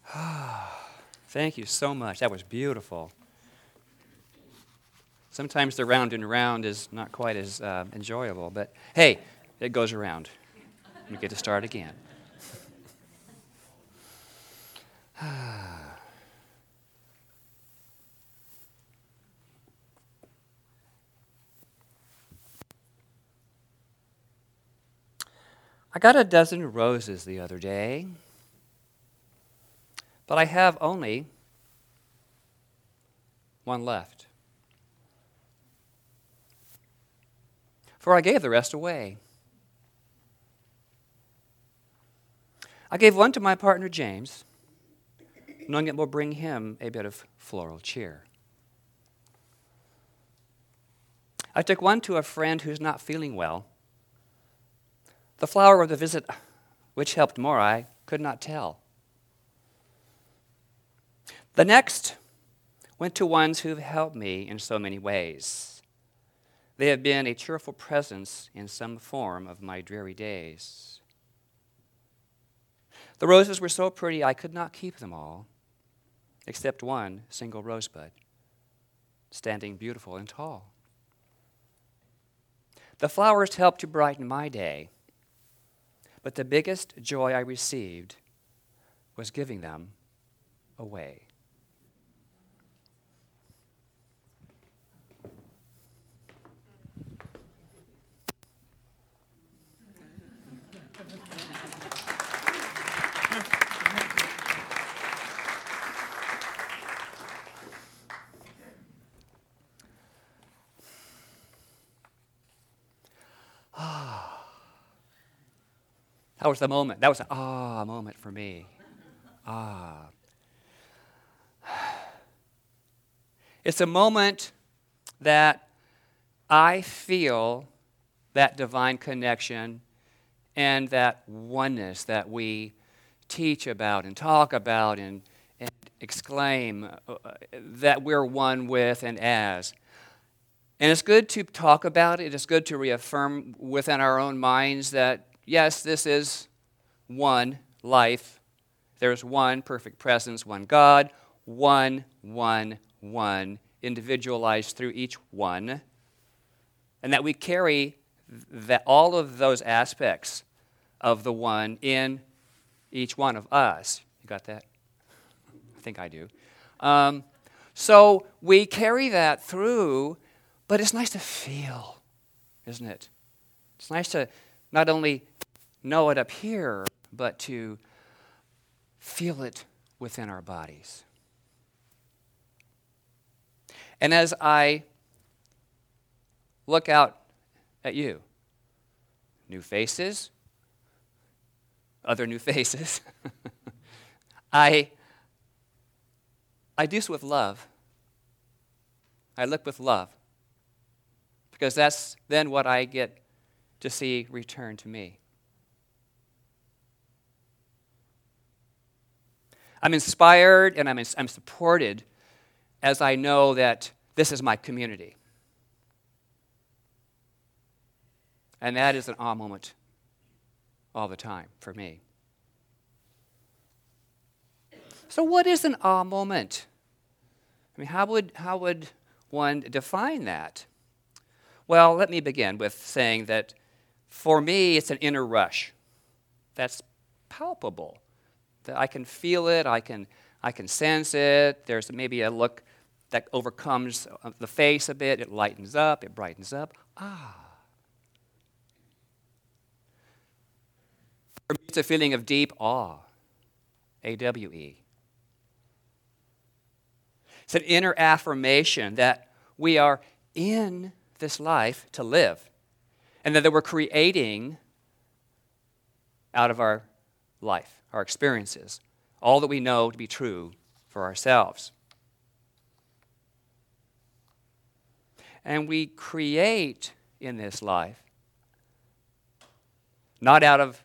Thank you so much. That was beautiful. Sometimes the round and round is not quite as enjoyable, but hey, it goes around. You get to start again. I got a dozen roses the other day, but I have only one left. For I gave the rest away. I gave one to my partner James, knowing it will bring him a bit of floral cheer. I took one to a friend who's not feeling well. The flower of the visit, which helped more, I could not tell. The next went to ones who've helped me in so many ways. They have been a cheerful presence in some form of my dreary days. The roses were so pretty I could not keep them all, except one single rosebud, standing beautiful and tall. The flowers helped to brighten my day, but the biggest joy I received was giving them away. That was the moment. That was an moment for me. It's a moment that I feel that divine connection and that oneness that we teach about and talk about and exclaim that we're one with and as. And it's good to talk about it. It's good to reaffirm within our own minds that, yes, this is one life. There's one perfect presence, one God, one, individualized through each one. And that we carry all of those aspects of the one in each one of us. You got that? I think I do. So we carry that through, but it's nice to feel, isn't it? It's nice to not only know it up here, but to feel it within our bodies. And as I look out at you, new faces, other new faces, I do so with love. I look with love, because that's then what I get to see return to me. I'm inspired and I'm supported as I know that this is my community. And that is an awe moment all the time for me. So what is an awe moment? I mean, how would one define that? Well, let me begin with saying that for me, it's an inner rush that's palpable, that I can feel it, I can sense it. There's maybe a look that overcomes the face a bit. It lightens up, it brightens up. For me, it's a feeling of deep awe, A-W-E. It's an inner affirmation that we are in this life to live, and that we're creating out of our life, our experiences, all that we know to be true for ourselves. And we create in this life, not out of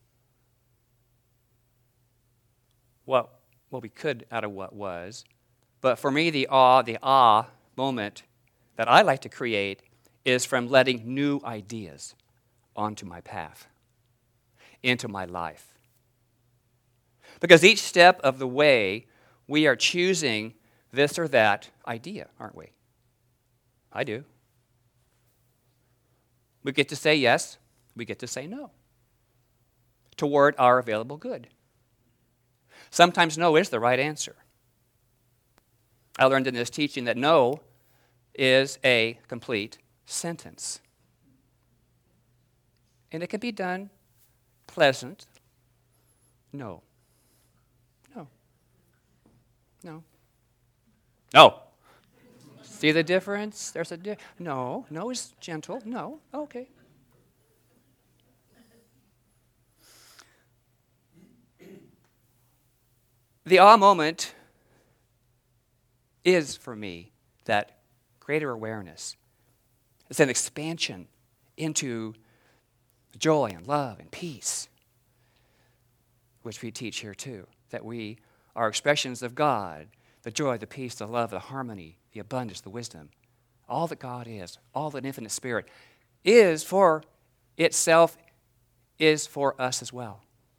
what we could out of what was, but for me, the awe moment that I like to create is from letting new ideas onto my path, into my life. Because each step of the way, we are choosing this or that idea, aren't we? I do. We get to say yes, we get to say no toward our available good. Sometimes no is the right answer. I learned in this teaching that no is a complete sentence. And it can be done pleasant. No. No. No. No. See the difference? There's a no. No is gentle. No. Okay. The awe moment is, for me, that greater awareness. It's an expansion into joy and love and peace, which we teach here too, that we are expressions of God, the joy, the peace, the love, the harmony, the abundance, the wisdom. All that God is, all that infinite spirit is for itself, is for us as well.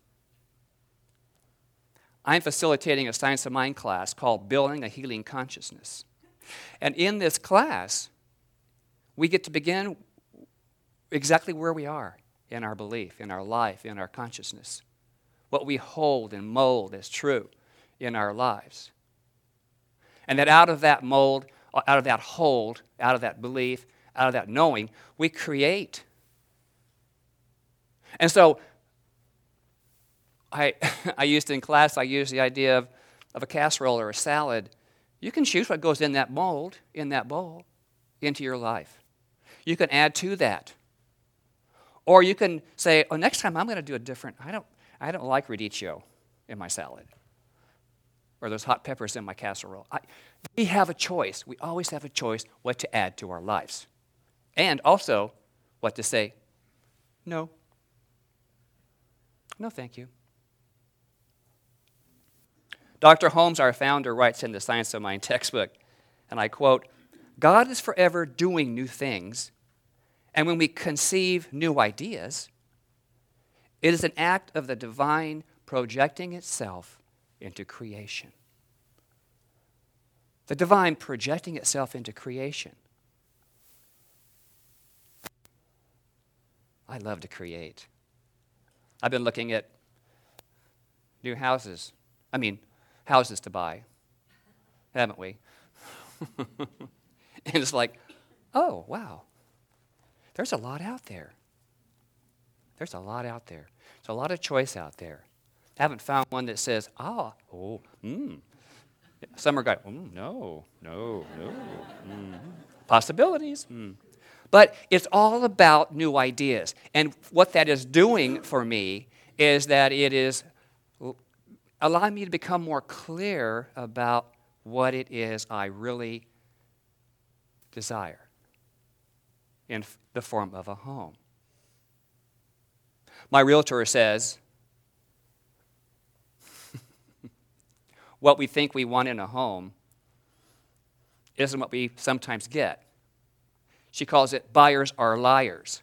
I'm facilitating a Science of Mind class called Building a Healing Consciousness. And in this class, we get to begin exactly where we are in our belief, in our life, in our consciousness. What we hold and mold as true in our lives. And that out of that mold, out of that hold, out of that belief, out of that knowing, we create. And so, I used in class, I used the idea of a casserole or a salad. You can choose what goes in that mold, in that bowl, into your life. You can add to that. Or you can say, oh, next time I'm going to do a different, I don't like radicchio in my salad. Or those hot peppers in my casserole. We have a choice. We always have a choice what to add to our lives. And also what to say, no. No, thank you. Dr. Holmes, our founder, writes in the Science of Mind textbook, and I quote, God is forever doing new things, and when we conceive new ideas, it is an act of the divine projecting itself into creation. The divine projecting itself into creation. I love to create. I've been looking at new houses to buy, haven't we? And it's like, oh, wow. There's a lot out there. There's a lot out there. There's a lot of choice out there. I haven't found one that says, Some are going, no. Possibilities. But it's all about new ideas. And what that is doing for me is that it is allowing me to become more clear about what it is I really desire in the form of a home. My realtor says, what we think we want in a home isn't what we sometimes get. She calls it buyers are liars.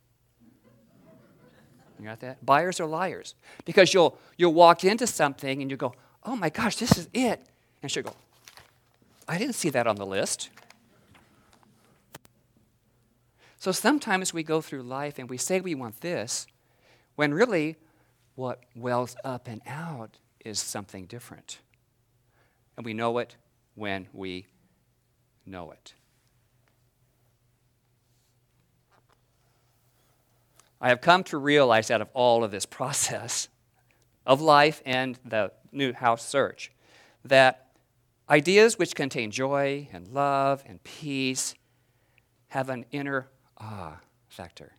You got that? Buyers are liars. Because you'll walk into something and you go, oh my gosh, this is it. And she'll go, I didn't see that on the list. So sometimes we go through life and we say we want this, when really what wells up and out is something different. And we know it when we know it. I have come to realize out of all of this process of life and the new house search that ideas which contain joy and love and peace have an inner factor.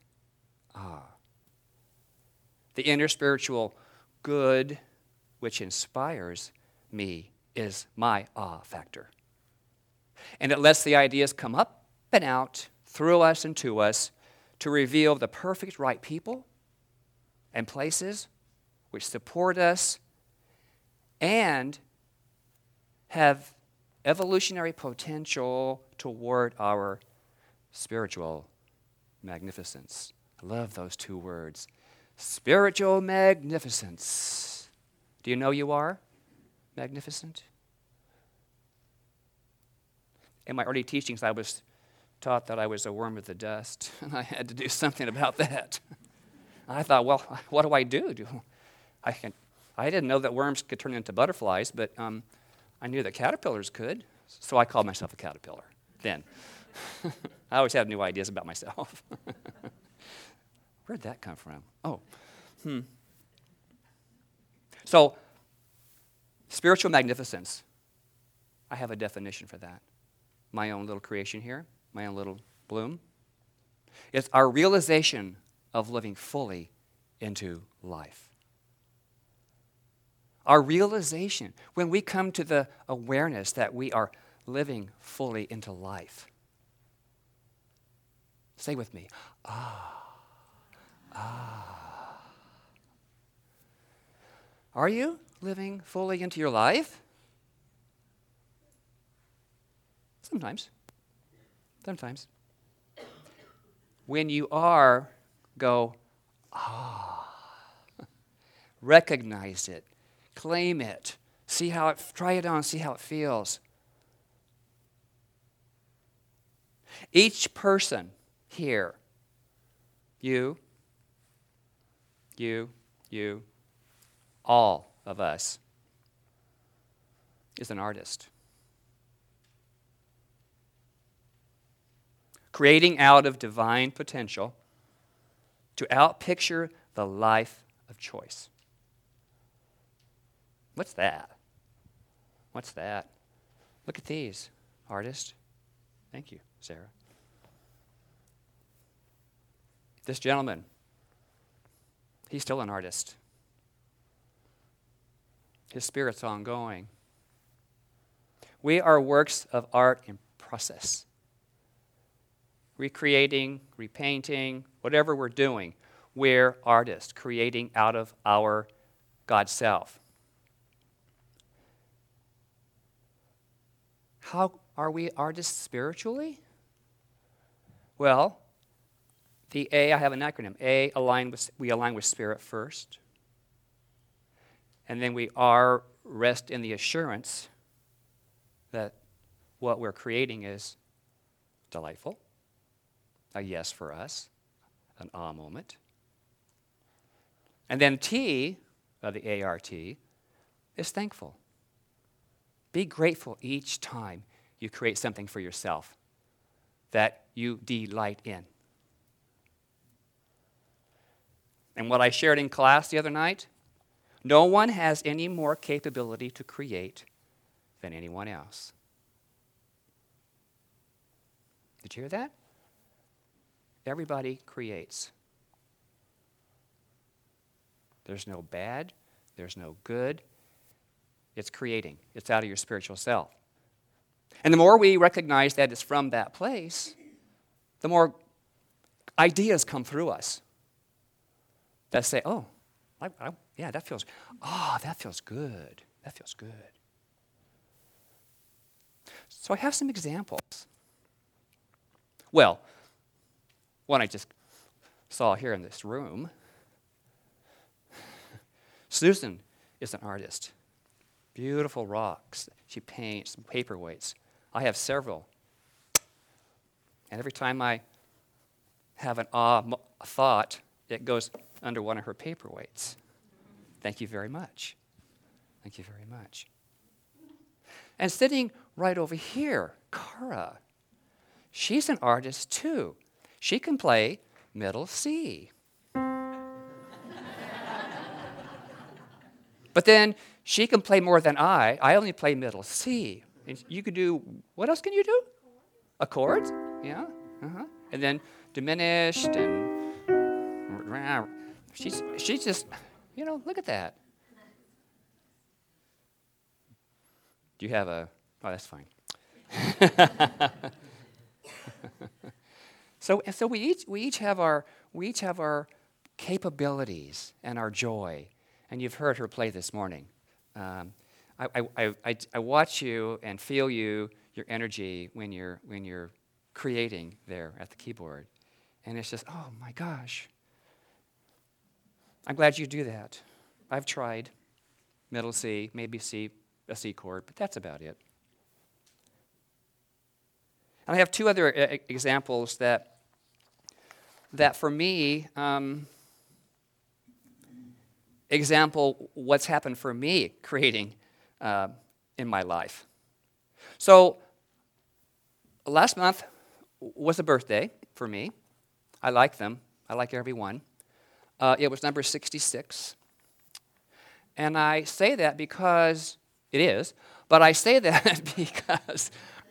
The inner spiritual good which inspires me is my factor. And it lets the ideas come up and out through us and to us to reveal the perfect right people and places which support us and have evolutionary potential toward our spiritual magnificence. I love those two words. Spiritual magnificence. Do you know you are magnificent? In my early teachings, I was taught that I was a worm of the dust, and I had to do something about that. I thought, well, what do I do? I didn't know that worms could turn into butterflies, but I knew that caterpillars could, so I called myself a caterpillar then. I always had new ideas about myself. Where'd that come from? So, spiritual magnificence. I have a definition for that. My own little creation here, my own little bloom. It's our realization of living fully into life. Our realization, when we come to the awareness that we are living fully into life. Say with me, Are you living fully into your life? Sometimes. When you are, go, recognize it, claim it, try it on, see how it feels. Each person here, you, all of us, is an artist. Creating out of divine potential to outpicture the life of choice. What's that? Look at these, artist. Thank you, Sarah. This gentleman, he's still an artist. His spirit's ongoing. We are works of art in process. Recreating, repainting, whatever we're doing, we're artists, creating out of our God self. How are we artists spiritually? Well, the A, I have an acronym. A, we align with spirit first. And then we rest in the assurance that what we're creating is delightful, a yes for us, an moment. And then T, the ART, is thankful. Be grateful each time you create something for yourself that you delight in. And what I shared in class the other night, no one has any more capability to create than anyone else. Did you hear that? Everybody creates. There's no bad, there's no good. It's creating. It's out of your spiritual self. And the more we recognize that it's from that place, the more ideas come through us that say, that feels good. That feels good. So I have some examples. Well, one I just saw here in this room. Susan is an artist. Beautiful rocks. She paints paperweights. I have several. And every time I have an thought, it goes under one of her paperweights. Thank you very much. Thank you very much. And sitting right over here, Cara. She's an artist too. She can play middle C. But then she can play more than I. I only play middle C. And you could do, what else can you do? Accords? Yeah. And then diminished and she's just, look at that. Do you have oh, that's fine. So we each have our capabilities and our joy. And you've heard her play this morning. I watch you and feel your energy when you're creating there at the keyboard, and it's just, oh my gosh. I'm glad you do that. I've tried. middle C, maybe a C chord, but that's about it. And I have two other examples that for me example what's happened for me creating in my life. So last month was a birthday for me. I like them. I like every one. It was number 66. And I say that because it is, but I say that because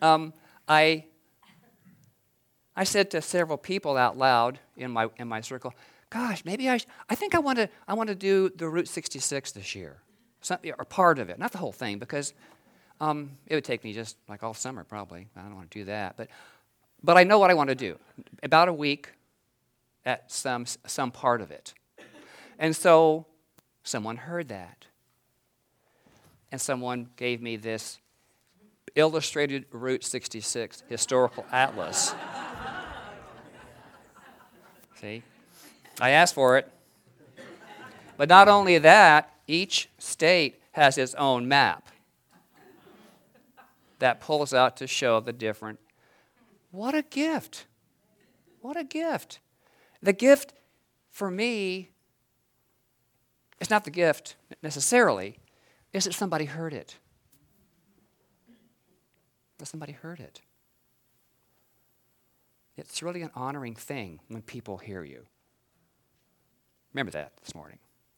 I said to several people out loud in my circle, gosh, maybe I think I want to do the Route 66 this year, or part of it, not the whole thing, because it would take me just like all summer probably. I don't want to do that, but I know what I want to do. About a week at some part of it, and so someone heard that, and someone gave me this illustrated Route 66 historical atlas. See? I asked for it. But not only that, each state has its own map that pulls out to show the different. What a gift. What a gift. The gift for me is not the gift necessarily, is that somebody heard it. That somebody heard it. It's really an honoring thing when people hear you. Remember that this morning.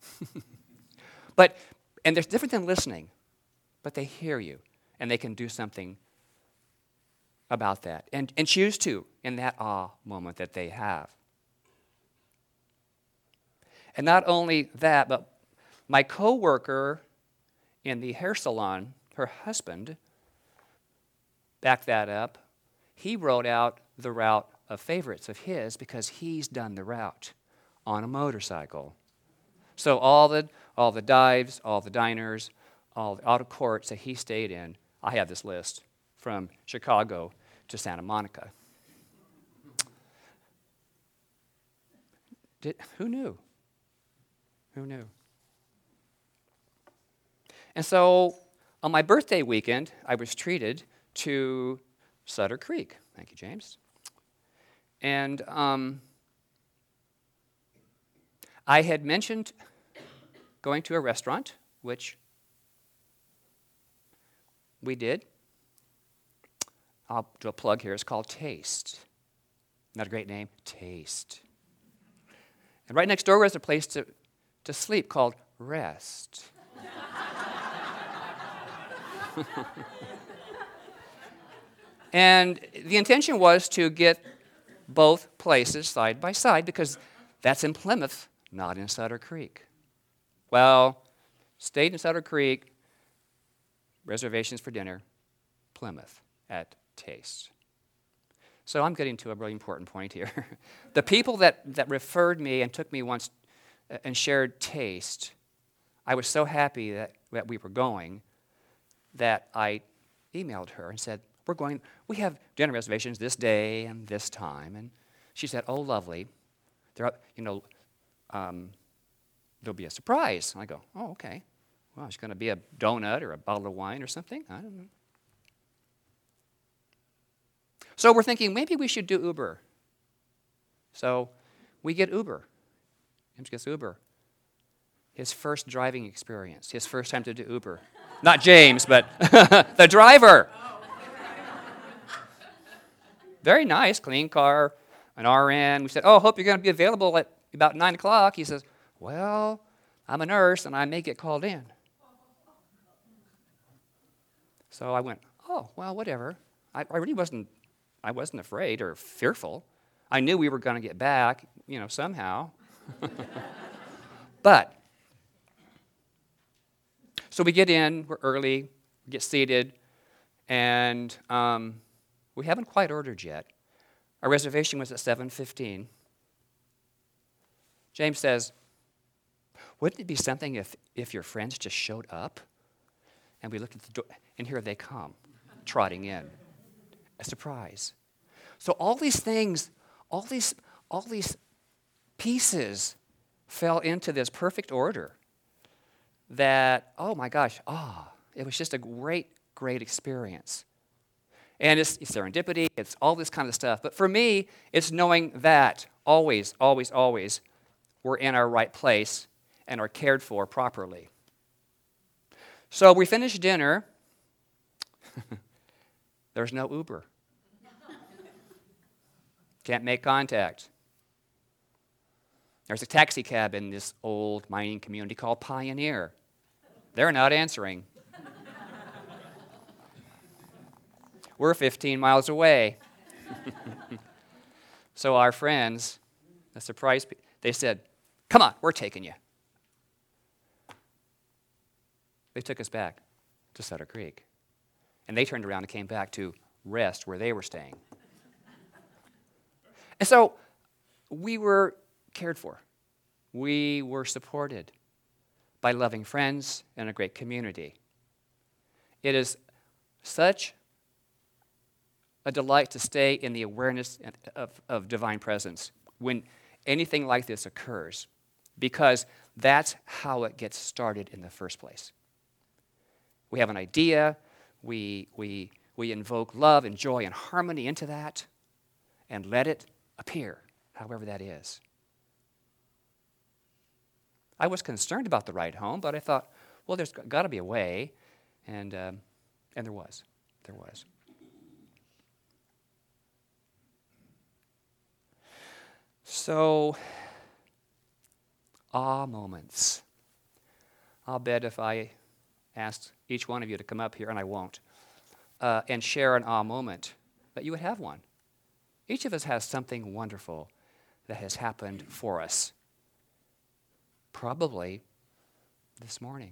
And there's different than listening, but they hear you, and they can do something about that, and choose to in that awe moment that they have. And not only that, but my coworker in the hair salon, her husband, backed that up. He wrote out the route of favorites of his because he's done the route on a motorcycle. So all the dives, all the diners, all the auto courts that he stayed in, I have this list from Chicago to Santa Monica. Who knew? Who knew? And so on my birthday weekend, I was treated to Sutter Creek. Thank you, James. And I had mentioned going to a restaurant, which we did. I'll do a plug here. It's called Taste. Not a great name? Taste. And right next door was a place to sleep called Rest. And the intention was to get both places side by side because that's in Plymouth, not in Sutter Creek. Well, stayed in Sutter Creek, reservations for dinner, Plymouth at Taste. So I'm getting to a really important point here. The people that referred me and took me once and shared Taste, I was so happy that we were going that I emailed her and said, we have dinner reservations this day and this time. And she said, oh, lovely. There'll be a surprise. And I go, oh, okay. Well, it's going to be a donut or a bottle of wine or something. I don't know. So we're thinking maybe we should do Uber. So we get Uber. James gets Uber. His first driving experience, his first time to do Uber. Not James, but the driver. Very nice, clean car, an RN. We said, oh, hope you're going to be available at about 9 o'clock. He says, well, I'm a nurse and I may get called in. So I went, oh, well, whatever. I really wasn't afraid or fearful. I knew we were going to get back, somehow. But, so we get in, we're early, we get seated, and we haven't quite ordered yet. Our reservation was at 7:15. James says, wouldn't it be something if your friends just showed up? And we looked at the door, and here they come, trotting in. A surprise. So all these things, all these pieces fell into this perfect order. that, oh my gosh, it was just a great, great experience. And it's serendipity, it's all this kind of stuff. But for me, it's knowing that always, always, always we're in our right place and are cared for properly. So we finished dinner. There's no Uber. Can't make contact. There's a taxi cab in this old mining community called Pioneer. They're not answering. We're 15 miles away. So our friends, the surprise, they said, "Come on, we're taking you." They took us back to Sutter Creek. And they turned around and came back to rest where they were staying. And so we were cared for. We were supported by loving friends and a great community. It is such a delight to stay in the awareness of divine presence when anything like this occurs, because that's how it gets started in the first place. We have an idea, we invoke love and joy and harmony into that, and let it appear, however that is. I was concerned about the ride home, but I thought, well, there's got to be a way, and there was. There was. So, moments. I'll bet if I asked each one of you to come up here, and I won't, and share an moment, that you would have one. Each of us has something wonderful that has happened for us. Probably this morning.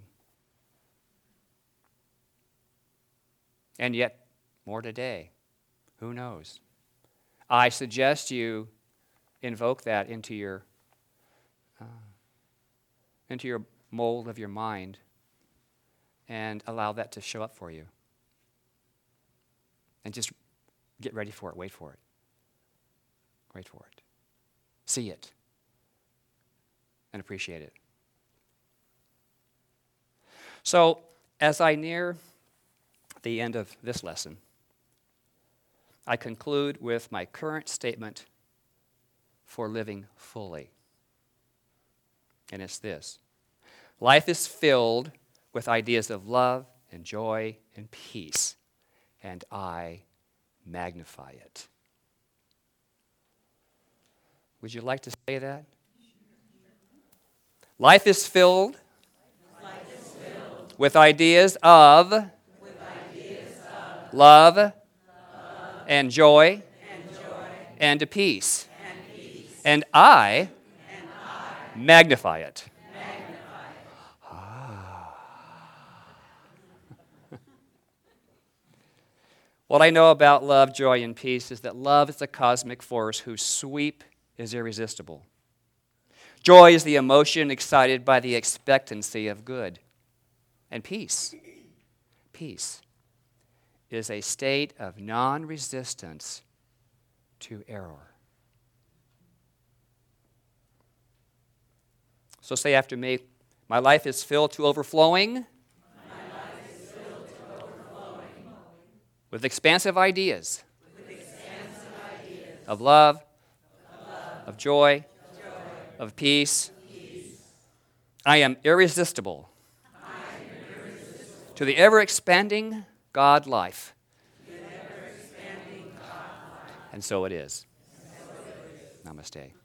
And yet, more today. Who knows? I suggest you invoke that into your mold of your mind and allow that to show up for you. And just get ready for it. Wait for it. Wait for it. See it. And appreciate it. So, as I near the end of this lesson, I conclude with my current statement for living fully. And it's this: life is filled with ideas of love and joy and peace, and I magnify it. Would you like to say that? Life is filled with ideas of love and joy and peace. And I magnify it. What I know about love, joy, and peace is that love is a cosmic force whose sweep is irresistible. Joy is the emotion excited by the expectancy of good. And peace is a state of non-resistance to error. So say after me, my life is filled to overflowing with expansive ideas of love, of joy, of peace. I am irresistible to the ever-expanding God life. And so it is. Namaste.